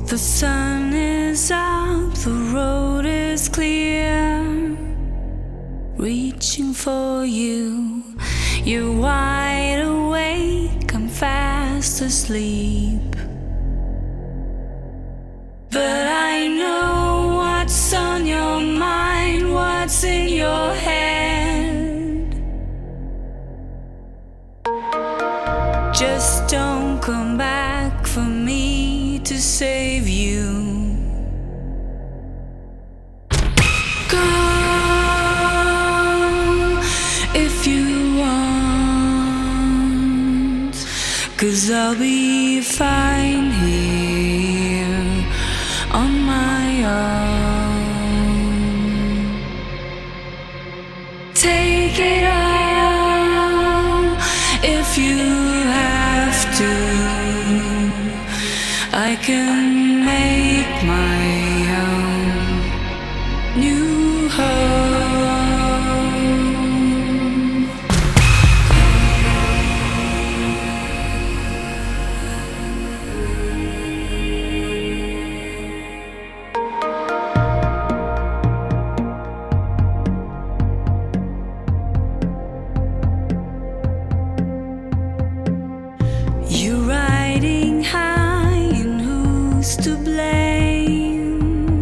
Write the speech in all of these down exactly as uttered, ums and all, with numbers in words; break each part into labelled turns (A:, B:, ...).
A: The sun is out, the road is clear. Reaching for you, you're wide awake, I'm fast asleep. But I know what's on your mind, what's in your head. Just don't come back for me to save you. Come if you want, 'cause I'll be fine here on my own. Take it all if you have to. I can make my own new home. You're riding high, and who's to blame?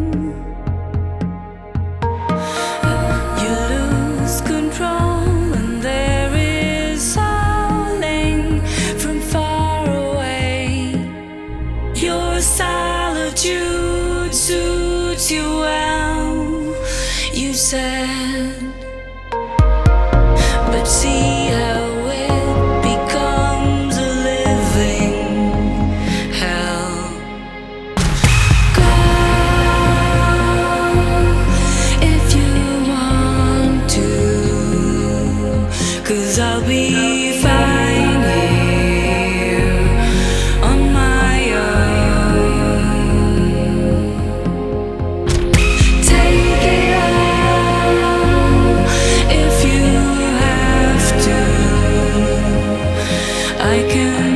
A: You lose control, and there is howling from far away. Your solitude suits you well, you said. But see how it becomes a living hell. Go if you want to, 'cause I'll be fine here on my own. Take it all if you have to. I can